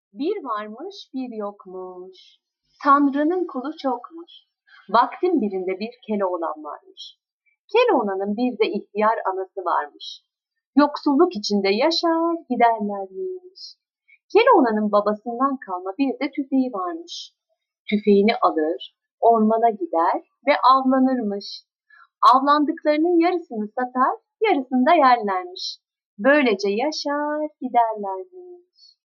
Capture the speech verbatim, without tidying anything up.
Bir varmış bir yokmuş. Tanrı'nın kulu çokmuş. Vaktin birinde bir Keloğlan varmış. Keloğlan'ın bir de ihtiyar anası varmış. Yoksulluk içinde yaşar giderlermiş. Keloğlan'ın babasından kalma bir de tüfeği varmış. Tüfeğini alır, ormana gider ve avlanırmış. Avlandıklarının yarısını satar, yarısını da yerlermiş. Böylece yaşar giderlermiş.